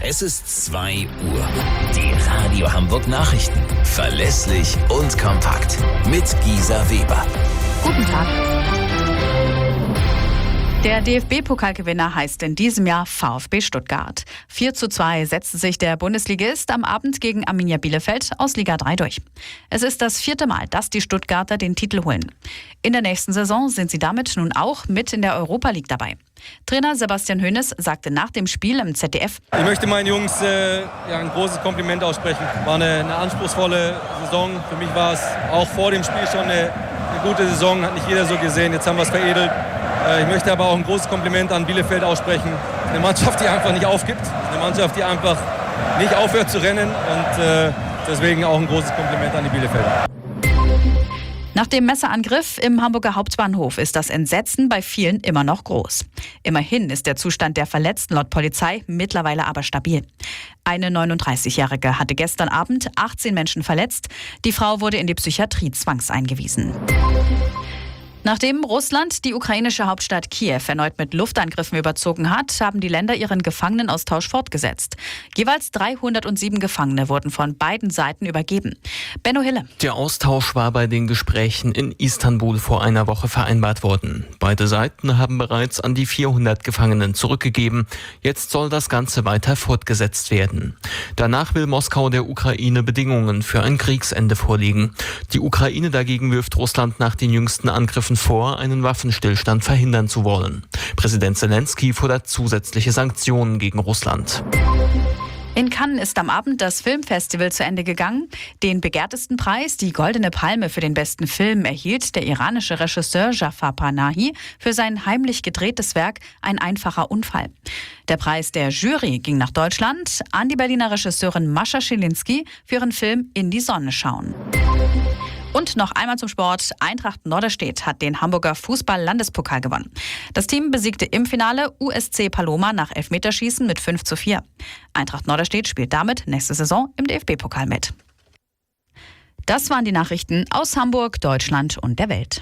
Es ist 2 Uhr. Die Radio Hamburg Nachrichten. Verlässlich und kompakt. Mit Gisa Weber. Guten Tag. Der DFB-Pokalgewinner heißt in diesem Jahr VfB Stuttgart. 4:2 setzte sich der Bundesligist am Abend gegen Arminia Bielefeld aus Liga 3 durch. Es ist das 4. Mal, dass die Stuttgarter den Titel holen. In der nächsten Saison sind sie damit nun auch mit in der Europa League dabei. Trainer Sebastian Hoeneß sagte nach dem Spiel im ZDF: Ich möchte meinen Jungs ein großes Kompliment aussprechen. War eine anspruchsvolle Saison. Für mich war es auch vor dem Spiel schon eine gute Saison. Hat nicht jeder so gesehen. Jetzt haben wir es veredelt. Ich möchte aber auch ein großes Kompliment an Bielefeld aussprechen. Eine Mannschaft, die einfach nicht aufgibt. Eine Mannschaft, die einfach nicht aufhört zu rennen. Und deswegen auch ein großes Kompliment an die Bielefelder. Nach dem Messerangriff im Hamburger Hauptbahnhof ist das Entsetzen bei vielen immer noch groß. Immerhin ist der Zustand der Verletzten laut Polizei mittlerweile aber stabil. Eine 39-Jährige hatte gestern Abend 18 Menschen verletzt. Die Frau wurde in die Psychiatrie zwangseingewiesen. Nachdem Russland die ukrainische Hauptstadt Kiew erneut mit Luftangriffen überzogen hat, haben die Länder ihren Gefangenenaustausch fortgesetzt. Jeweils 307 Gefangene wurden von beiden Seiten übergeben. Benno Hille. Der Austausch war bei den Gesprächen in Istanbul vor einer Woche vereinbart worden. Beide Seiten haben bereits an die 400 Gefangenen zurückgegeben. Jetzt soll das Ganze weiter fortgesetzt werden. Danach will Moskau der Ukraine Bedingungen für ein Kriegsende vorlegen. Die Ukraine dagegen wirft Russland nach den jüngsten Angriffen vor, einen Waffenstillstand verhindern zu wollen. Präsident Zelensky fordert zusätzliche Sanktionen gegen Russland. In Cannes ist am Abend das Filmfestival zu Ende gegangen. Den begehrtesten Preis, die Goldene Palme für den besten Film, erhielt der iranische Regisseur Jafar Panahi für sein heimlich gedrehtes Werk Ein einfacher Unfall. Der Preis der Jury ging nach Deutschland an die Berliner Regisseurin Mascha Schilinski für ihren Film In die Sonne schauen. Und noch einmal zum Sport. Eintracht Norderstedt hat den Hamburger Fußball-Landespokal gewonnen. Das Team besiegte im Finale USC Paloma nach Elfmeterschießen mit 5:4. Eintracht Norderstedt spielt damit nächste Saison im DFB-Pokal mit. Das waren die Nachrichten aus Hamburg, Deutschland und der Welt.